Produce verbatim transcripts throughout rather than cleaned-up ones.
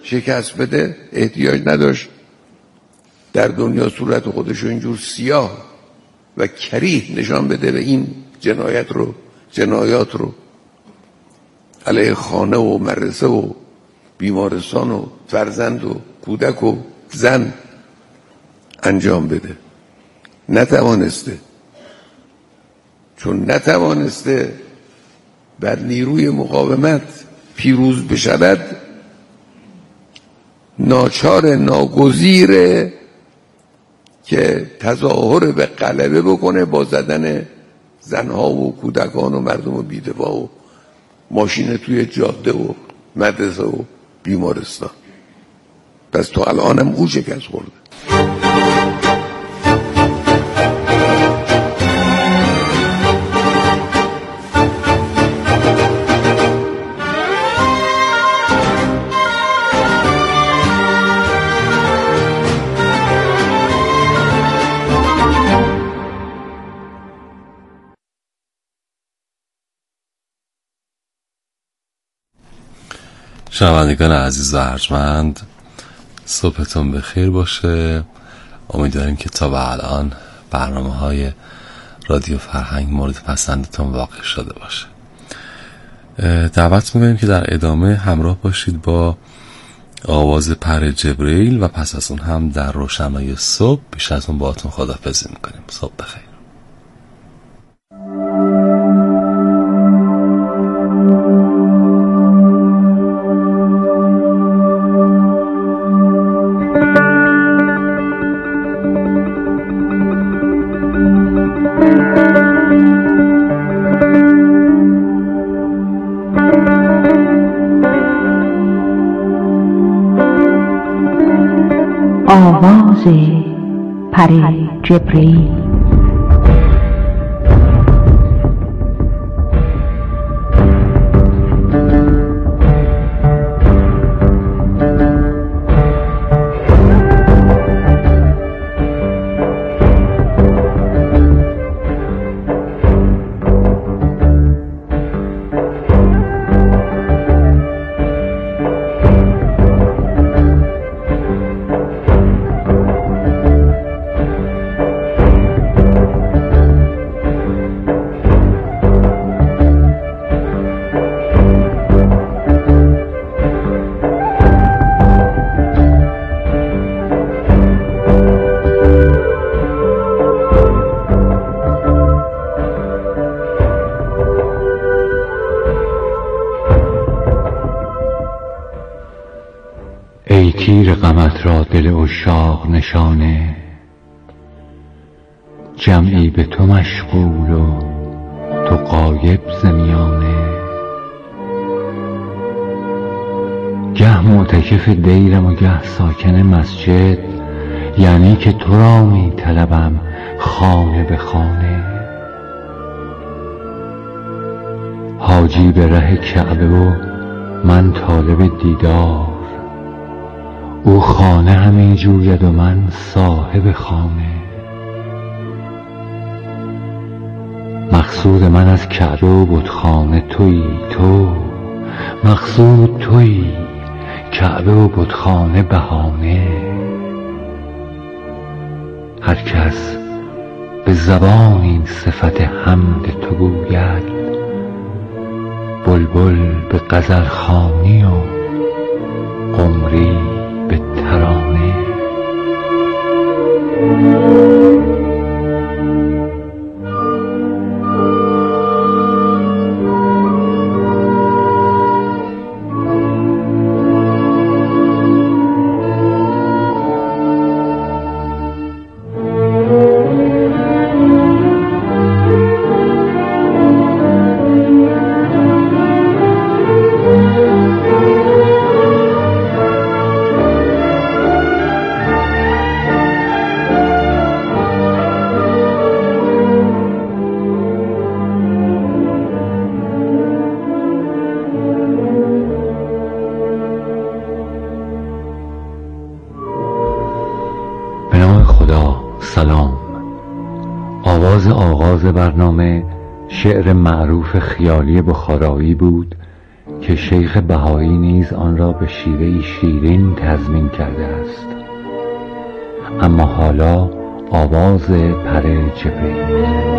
شکست بده احتیاج نداشت در دنیا صورت خودش رو اینجور سیاه و کریه نشان بده و این جنایت رو جنایات رو علیه خانه و مدرسه و بیمارستان و فرزند و کودک و زن انجام بده. نتوانسته. چون نتوانسته بر نیروی مقاومت پیروز بشود، ناچار ناگزیره که تظاهر به غلبه بکنه با زدن زنها و کودکان و مردم بی‌دفاع و ماشین توی جاده و مدرسه و بیمارستان. پس تو الانم او شکست خورده. شنوندگان عزیز و ارجمند، صبحتون بخیر باشه. امیدواریم که تا به الان برنامه های رادیو فرهنگ مورد پسندتون واقع شده باشه. دعوت می‌کنیم که در ادامه همراه باشید با آواز پر جبرئیل و پس از اون هم در روشنایی صبح پیش از اون باهاتون خداحافظی می‌کنیم. صبح بخیر. آواز پر جبرئیل. ای تیر غمت را دل عشاق نشانه، جمعی به تو مشغول و تو غایب ز میانه. گه معتکف دیرم و گه ساکن مسجد، یعنی که تو را می طلبم خانه به خانه. حاجی به ره کعبه و من طالب دیدار، او خانه همی جوید و من صاحب خانه. مقصود من از کعبه و بتخانه تویی تو، مقصود تویی، کعبه و بتخانه بهانه. هر کس به زبان این صفت حمد تو گوید، بلبل به غزل خوانی و قمری به ترانه. سلام. آواز آغاز برنامه شعر معروف خیالی بخارایی بود که شیخ بهایی نیز آن را به شیوهی شیرین تضمین کرده است. اما حالا آواز پر جبرئیل.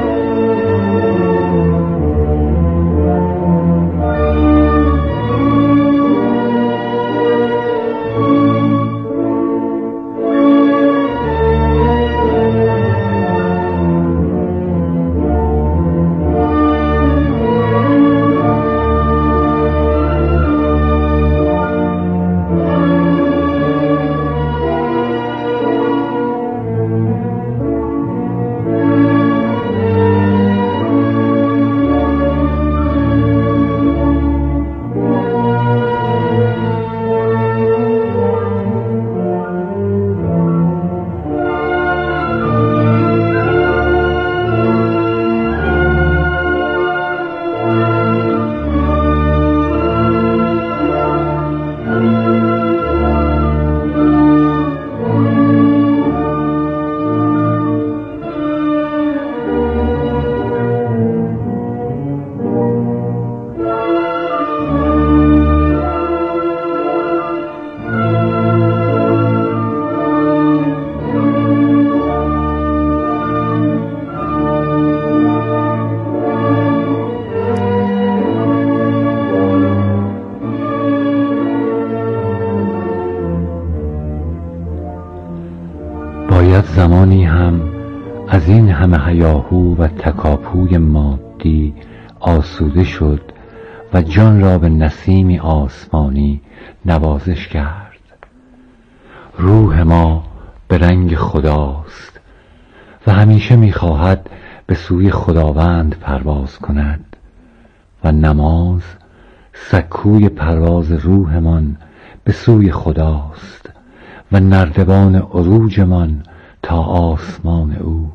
باید زمانی هم از این همه هیاهو و تکاپوی مادی آسوده شد و جان را به نسیمی آسمانی نوازش کرد. روح ما به رنگ خداست و همیشه می‌خواهد به سوی خداوند پرواز کند و نماز سکوی پرواز روحمان به سوی خداست و نردبان عروجمان تا آسمان او.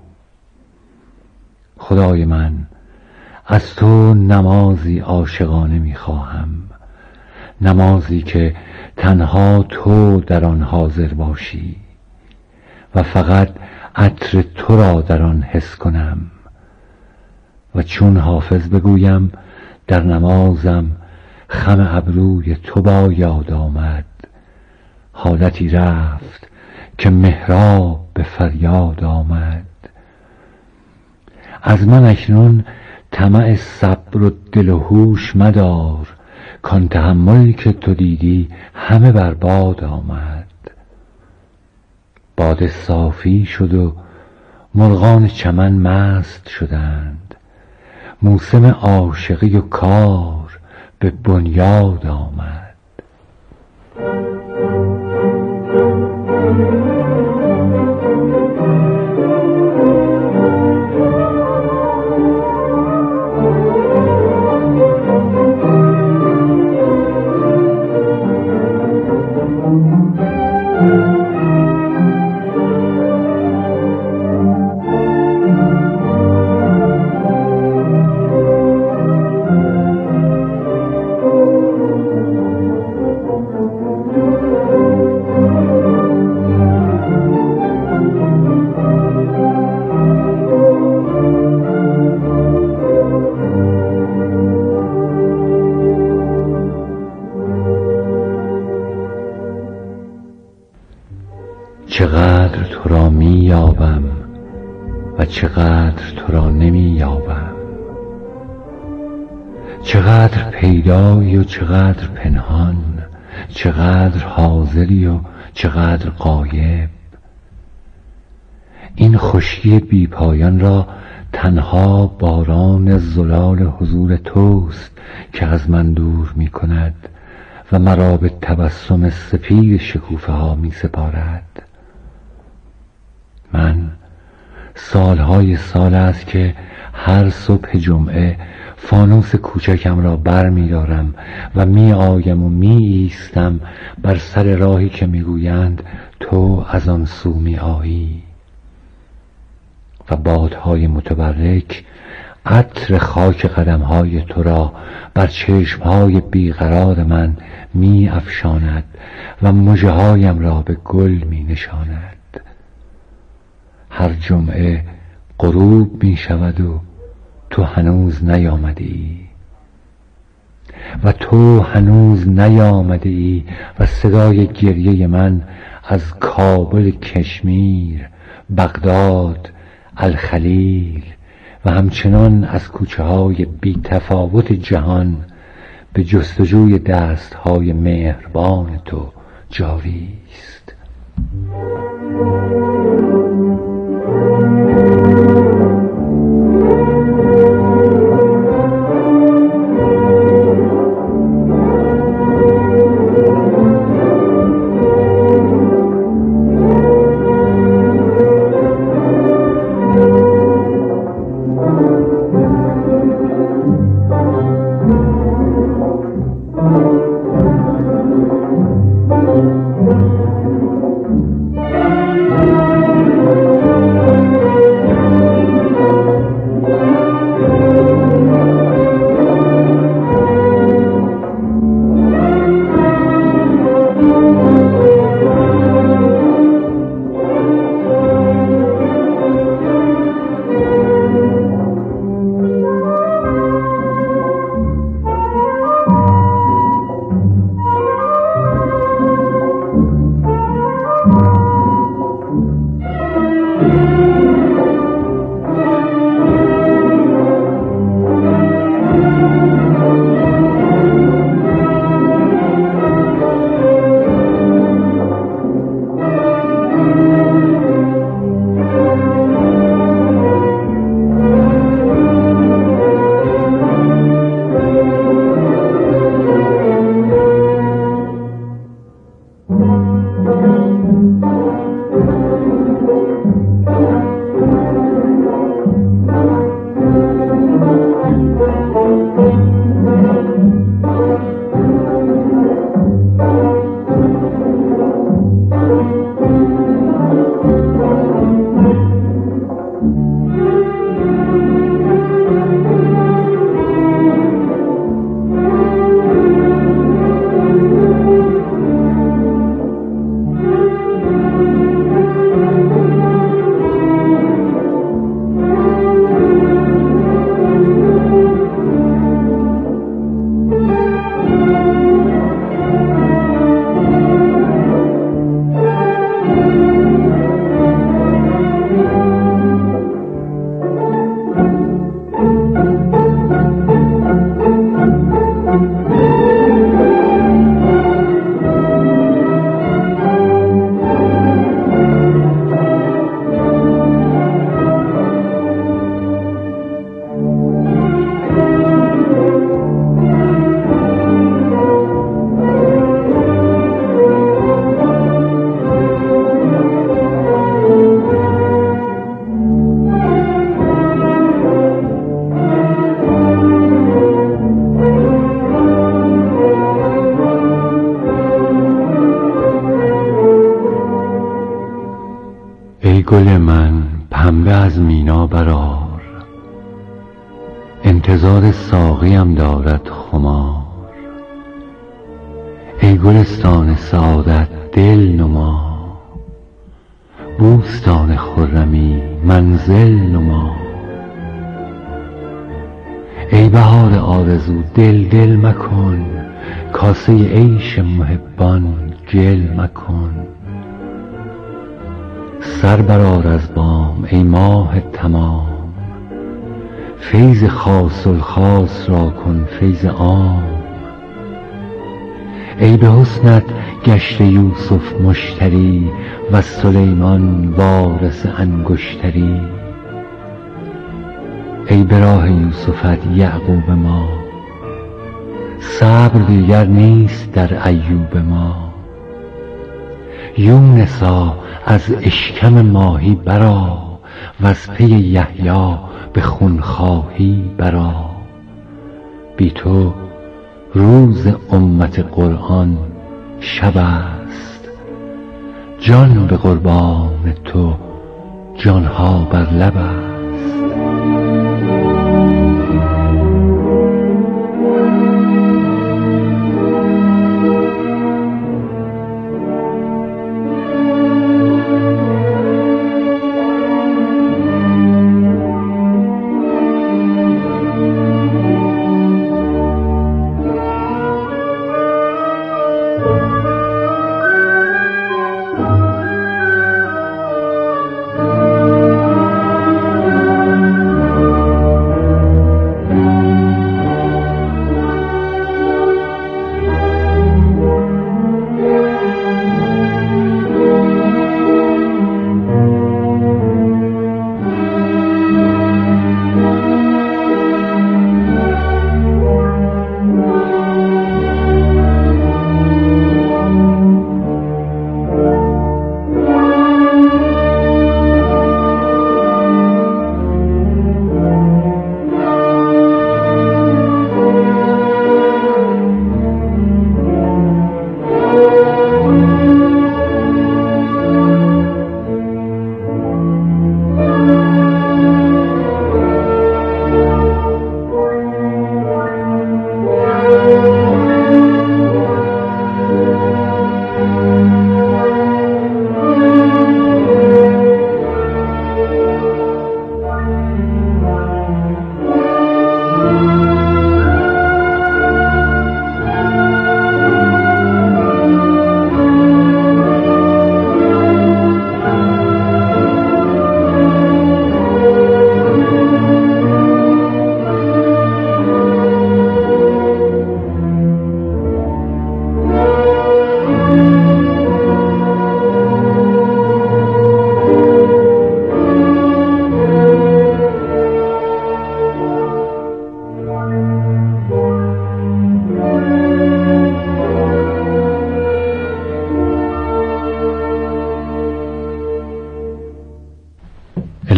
خدای من، از تو نمازی عاشقانه می‌خواهم، نمازی که تنها تو در آن حاضر باشی و فقط عطر تو را در آن حس کنم و چون حافظ بگویم در نمازم خم ابروی تو با یاد آمد، حالتی رفت که محراب به فریاد آمد. از من اکنون طمع صبر و دل و هوش مدار، کان تحمل که تو دیدی همه برباد آمد. باد صافی شد و مرغان چمن مست شدند، موسم عاشقی و کار به بنیاد آمد. چقدر تو را می یابم و چقدر تو را نمی یابم، چقدر پیدایی و چقدر پنهان، چقدر حاضری و چقدر غایب. این خشکی بی پایان را تنها باران زلال حضور توست که از من دور می کند و مرا به تبسم سپید شکوفه ها می سپارد. من سالهای سال است که هر صبح جمعه فانوس کوچکم را بر می دارم و می آیم و می ایستم بر سر راهی که می گویند تو از آن سو می آیی و بادهای متبرک عطر خاک قدمهای تو را بر چشمهای بیقرار من می افشاند و مژه هایم را به گل می نشاند. هر جمعه غروب می شود و تو هنوز نیامدی. و تو هنوز نیامده ای و صدای گریه من از کابل، کشمیر، بغداد، الخلیل و همچنان از کوچه های بی تفاوت جهان به جستجوی دست های مهربان تو جاری است. گل من پنبه از مینا برآر، انتظار ساقیم دارد خمار. ای گلستان سعادت دل نما، بوستان خرمی منزل نما. ای بهار آرزو دل دل مکن، کاسه عیش محبان گل مکن. سر برآر از بام ای ماه تمام، فیض خاص الخاص را کن فیض عام. ای به حسنت گشت یوسف مشتری، و سلیمان وارث انگشتری. ای به راه یوسفت یعقوب ما، صبر دیگر نیست در ایوب ما. یونسا از اشکم ماهی برآ، وز پی یحیی به خونخواهی برآ. بی تو روز امت قرآن شب است، جان به قربان تو جانها بر لب است.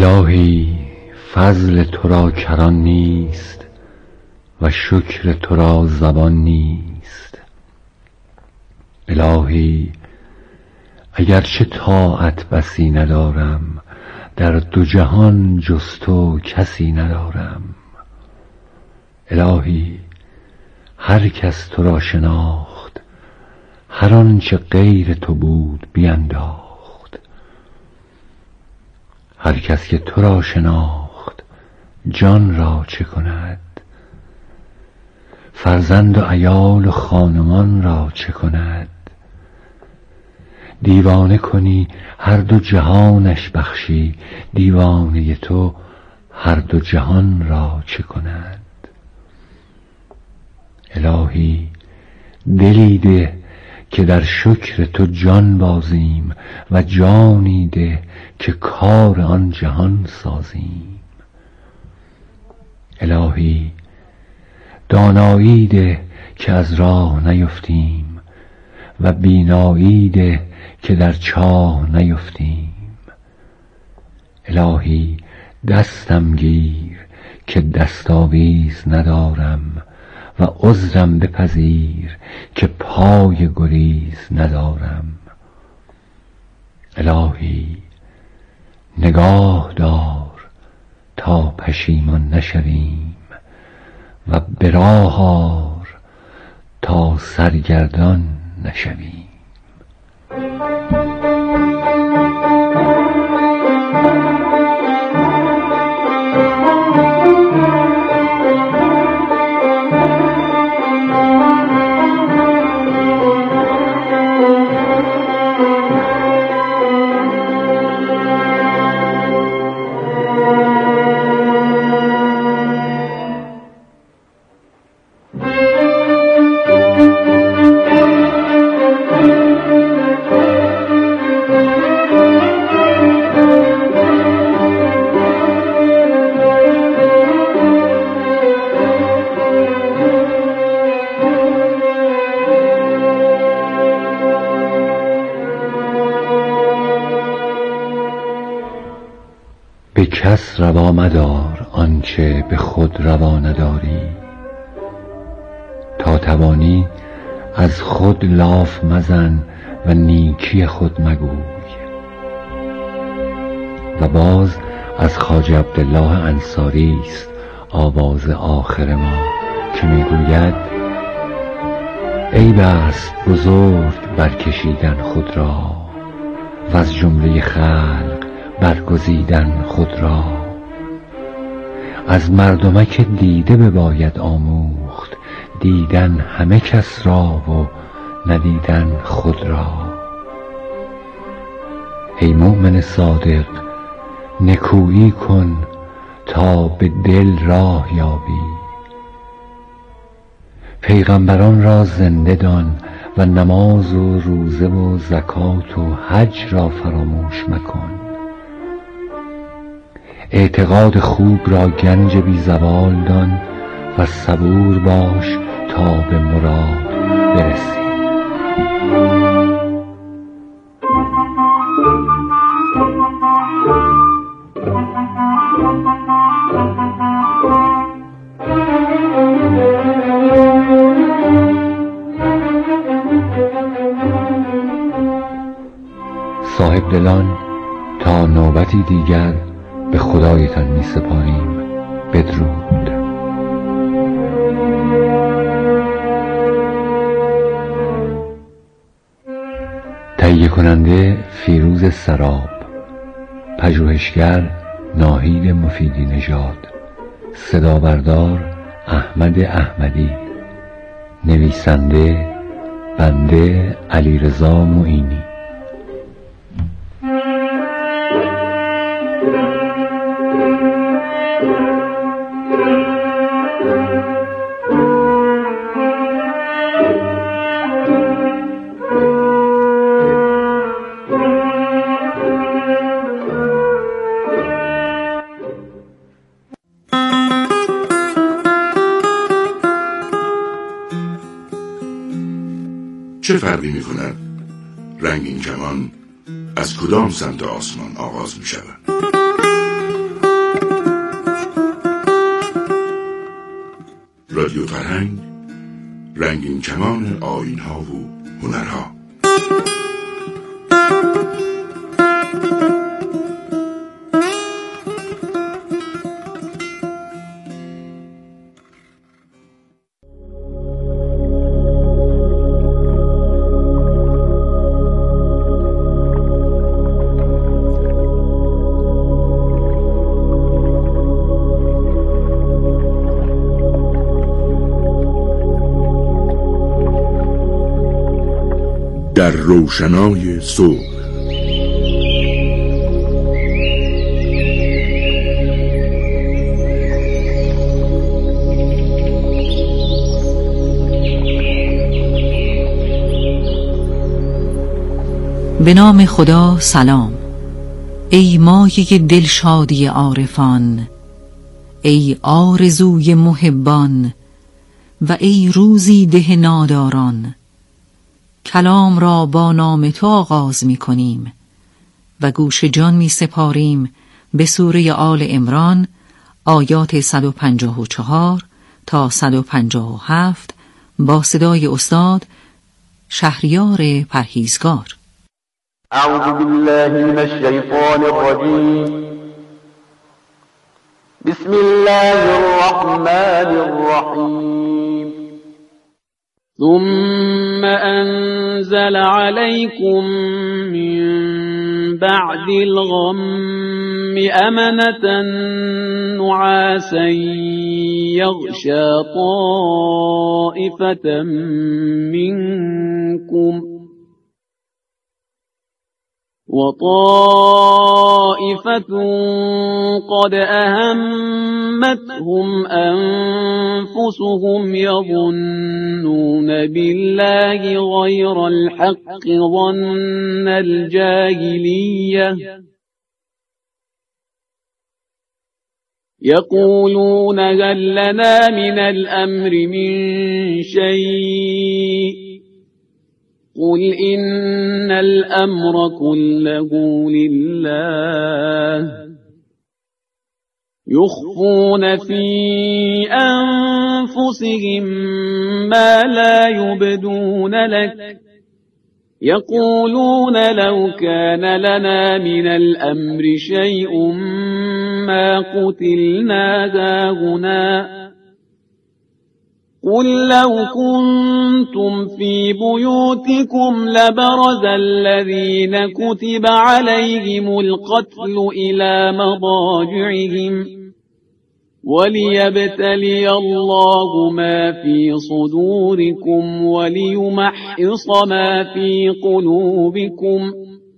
الهی فضل تو را کران نیست و شکر تو را زبان نیست. الهی اگرچه طاعت بسی ندارم، در دو جهان جز تو کسی ندارم. الهی هر کس تو را شناخت، هر آنچه غیر تو بود بینداخت. هر کس که تو را شناخت جان را چه کند؟ فرزند و عیال و خانمان را چه کند؟ دیوانه کنی هر دو جهانش بخشی، دیوانه تو هر دو جهان را چه کند؟ الهی دلی ده که در شکر تو جان بازیم، و جانی ده که کار آن جهان سازیم. الهی دانایی ده که از راه نیفتیم، و بینایی ده که در چاه نیفتیم. الهی دستم گیر که دستاویز ندارم، و عذرم بپذیر که پای گریز ندارم. الهی نگاه دار تا پشیمان نشویم، و به راه آر تا سرگردان نشویم. به کس روا مدار آنچه به خود روا نداری، تا توانی از خود لاف مزن و نیکی خود مگوی. و باز از خواجه عبدالله انصاری است آواز آخر ما که میگوید: عیب است بزرگ برکشیدن خود را، و از جمله خلق برگزیدن خود را. از مردمک دیده بباید آموخت، دیدن همه کس را و ندیدن خود را. ای مؤمن صادق نکویی کن تا به دل راه یابی. پیغمبران را زنده دان و نماز و روزه و زکات و حج را فراموش مکن. اعتقاد خوب را گنج بی زوال دان و صبور باش تا به مراد برسی. صاحب دلان تا نوبتی دیگر به خدایتان می سپاریم. بدرود. تهیه کننده فیروز سراب، پژوهشگر ناهید مفیدی نژاد، صدا بردار احمد احمدی، نویسنده بنده علیرضا معینی. چه فرقی می کند رنگین کمان از کدام سمت آسمان آغاز می شود؟ رادیو فرهنگ، رنگین کمان آیین‌ها و هنرها. در روشنای صبح به نام خدا. سلام ای مایه دلشادی عارفان، ای آرزوی محبان و ای روزی ده ناداران. کلام را با نام تو آغاز می کنیم و گوش جان می سپاریم به سوره آل عمران آیات صد و پنجاه و چهار تا صد و پنجاه و هفت با صدای استاد شهریار پرهیزگار. اعوذ بالله من الشیطان الرجیم. بسم الله الرحمن الرحیم. ثم أنزل عليكم من بعد الغم أمنة نعاسا يغشى طائفة منكم وطائفة قد أهمتهم أنفسهم يظنون بالله غير الحق ظن الجاهلية يقولون هل لنا من الأمر من شيء قل إن الأمر كله لله يخفون في أنفسهم ما لا يبدون لك يقولون لو كان لنا من الأمر شيء ما قتلنا هاهنا قل لو كنتم في بيوتكم لبرز الذين كتب عليهم القتل إلى مضاجعهم وليبتلي الله ما في صدوركم وليمحص ما في قلوبكم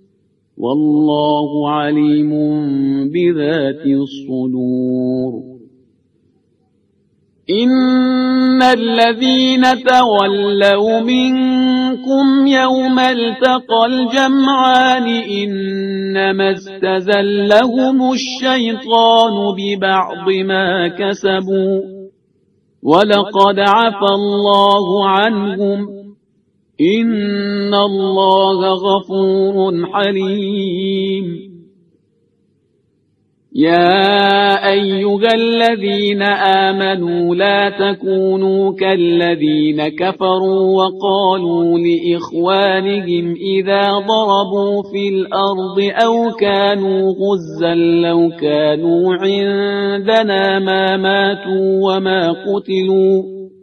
والله عليم بذات الصدور. إن الذين تولوا منكم يوم التقى الجمعان إنما استزلهم الشيطان ببعض ما كسبوا ولقد عفى الله عنهم إن الله غفور حليم. يا أيها الذين آمنوا لا تكونوا كالذين كفروا وقالوا لإخوانهم إذا ضربوا في الأرض أو كانوا غزا لو كانوا عندنا ما ماتوا وما قتلوا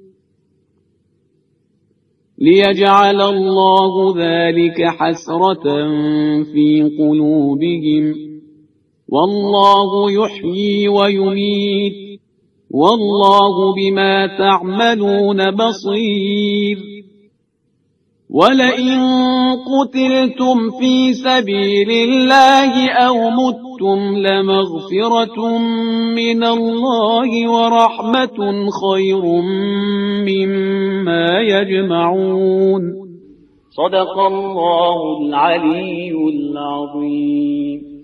ليجعل الله ذلك حسرة في قلوبهم والله يحيي ويميت والله بما تعملون بصير. ولئن قتلتم في سبيل الله أو متم لمغفرة من الله ورحمة خير مما يجمعون. صدق الله العلي العظيم.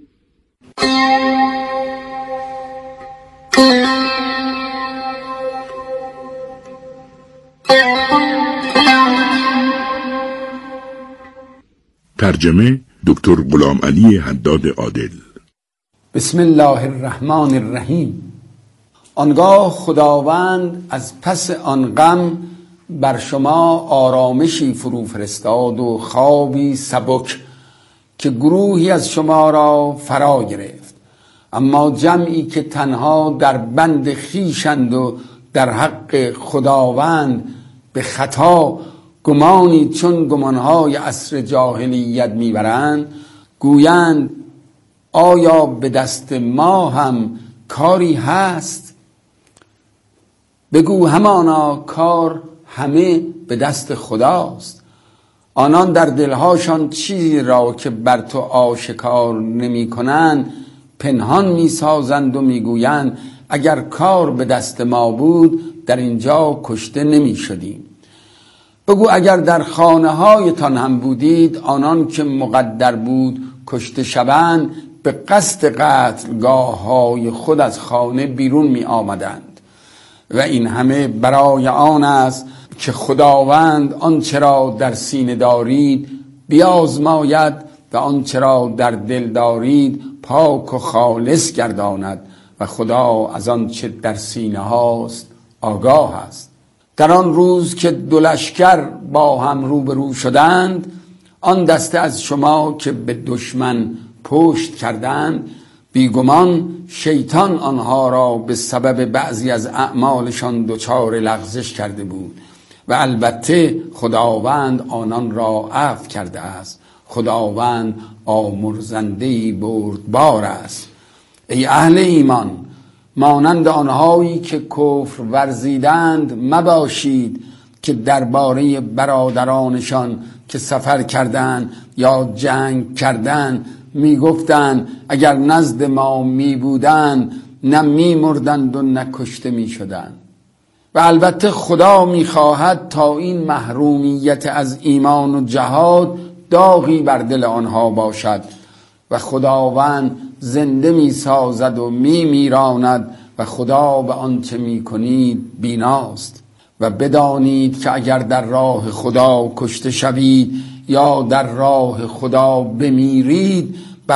ترجمه دکتر غلام علی حداد عادل. بسم الله الرحمن الرحیم. آنگاه خداوند از پس آن غم بر شما آرامشی فرو فرستاد و خوابی سبک که گروهی از شما را فرا گرفت. اما جمعی که تنها در بند خویشند و در حق خداوند به خطا گمانی چون گمانهای عصر جاهلیت میبرند، گویند آیا به دست ما هم کاری هست؟ بگو همانا کار همه به دست خداست. آنان در دلهاشان چیزی را که بر تو آشکار نمی کنند پنهان می سازند و می گویند اگر کار به دست ما بود در اینجا کشته نمی شدیم. بگو اگر در خانه هایتان هم بودید آنان که مقدر بود کشته شوند به قصد قتلگاه های خود از خانه بیرون می آمدند و این همه برای آن است که خداوند آنچه را در سینه دارید بیازماید و آنچه را در دل دارید پاک و خالص گرداند و خدا از آنچه در سینه هاست آگاه است. در آن روز که دو لشکر با هم روبرو شدند، آن دسته از شما که به دشمن پشت کردند بیگمان شیطان آنها را به سبب بعضی از اعمالشان دچار لغزش کرده بود و البته خداوند آنان را عفو کرده است. خداوند آمرزنده‌ای بردبار است. ای اهل ایمان، مانند آنهایی که کفر ورزیدند مباشید که درباره برادرانشان که سفر کردند یا جنگ کردند می گفتند اگر نزد ما می بودند نه می مردند و نه کشته می شدند. و البته خدا می خواهد تا این محرومیت از ایمان و جهاد داغی بر دل آنها باشد و خداوند زنده می سازد و می میراند و خدا به آنچه می کنید بیناست. و بدانید که اگر در راه خدا کشته شوید یا در راه خدا بمیرید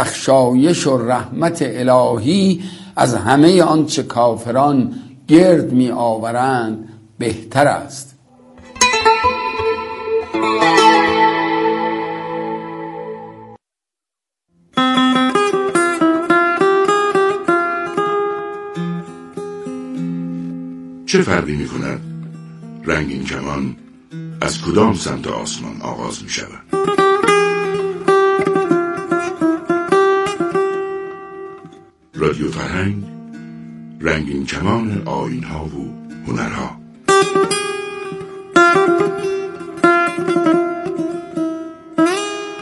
بخشایش و رحمت الهی از همه آنچه کافران گرد می آورند بهتر است. چه فرقی می کند رنگین کمان از کدام سمت آسمان آغاز می شود؟ رادیو فرهنگ، رنگین کمان آیین‌ها و هنرها.